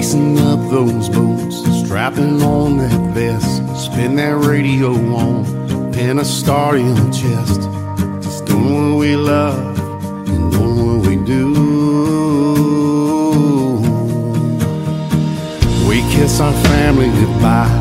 Lacing up those boots, strapping on that vest, spin that radio on, pin a star in the chest. Just doing what we love and doing what we do. We kiss our family goodbye